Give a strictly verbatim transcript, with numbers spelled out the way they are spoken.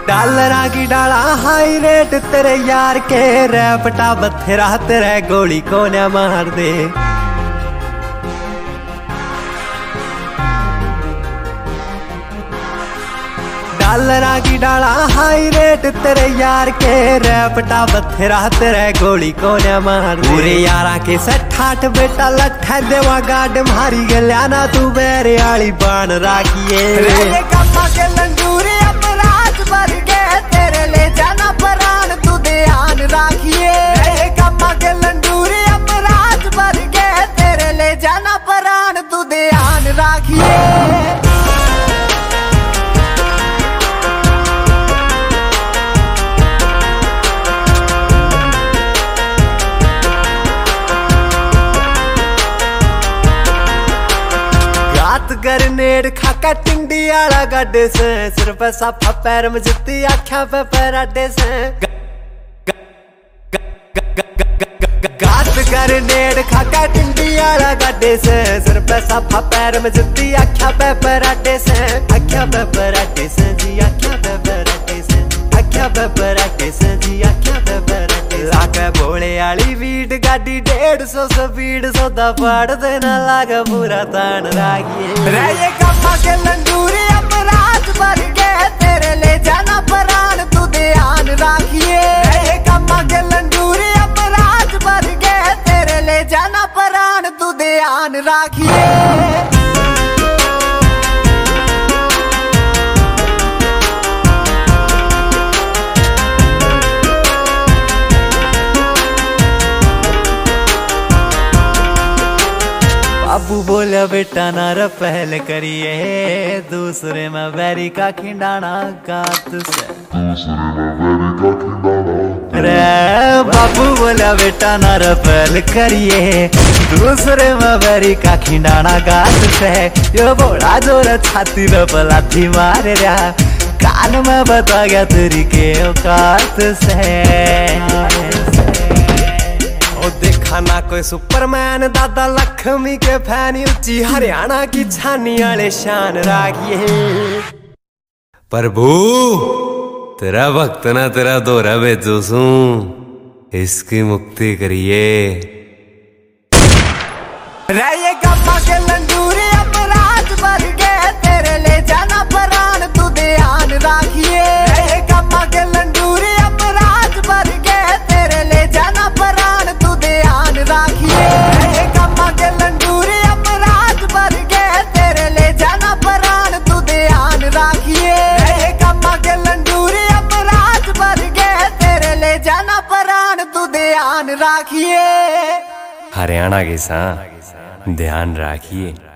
डालरा की डाला high rate तेरे यार के रैपटा बथेरा तेरे गोली को न मार दे। डालरा की डाला हाई रेट तेरे यार के रैपटा बथेरा तेरे गोली को न मार दे। पूरे यारा के सठाठ बेटा लट्ठा देवा गाड मारी गल्या ना तू बेरे आली बाण राखिए। के लंडूरे अपराध भर गए तेरे ले जाना प्राण तू ध्यान राखिए। कम्मा के लंडूरे अपराध भर गए तेरे ले जाना प्राण तू ध्यान राखिए। गरनेड खाका टिंडी आला गड्ढे से सिर पे साफा पैर में जुत्ती आँखा पे पराठे से। गात गरनेड खाका टिंडी आला गड्ढे से सिर पे साफा पैर में जुत्ती आँखा पे पराठे से। आँखा पे पराठे से जी आँखा पे पराठे से। आँखा पे पराठे से जी आँखा पे पराठे। लाके भोले आली वीट गाड़ी डेढ़ सौ स्पीड सौदा पाड़ देना लागा पूरा तान राखिए। रे कम्मा के लंडूरे अपराध भर गए तेरे ले जाना प्राण तू ध्यान राखिए। रे कम्मा के लंडूरे अपराध भर गए तेरे ले जाना प्राण तू ध्यान राखिए। बाबू बोला बेटा नार पहल करिए दूसरे में बैरी का खिंडाना गात से। रे बाबू बोला बेटा नार पहल करिए दूसरे में बैरी का खिंडाना गात से। यो बोला जोर छाती में पलाथी मार रहा कान में बता गया तेरी के औकात से। देखा ना कोई सुपरमैन दादा लक्ष्मी के फैन ऊंची हरियाणा की छानी वाले शान राखिए। प्रभु तेरा भक्त ना तेरा दोहरा भेजो सू इसकी मुक्ति करिए। रे कम्मा के लंडूरे अपराध भर गए तेरे ले जाना प्राण तू ध्यान राखिए। रे कम्मा के लंडूरे अपराध भर गए तेरे ले जाना प्राण तू ध्यान राखिए। रे कम्मा के लंडूरे अपराध भर गए तेरे ले जाना प्राण तू ध्यान राखिए। रे कम्मा के लंडूरे अपराध भर गए तेरे ले जाना प्राण तू ध्यान राखिए। हरियाणा के साथ ध्यान राखिए।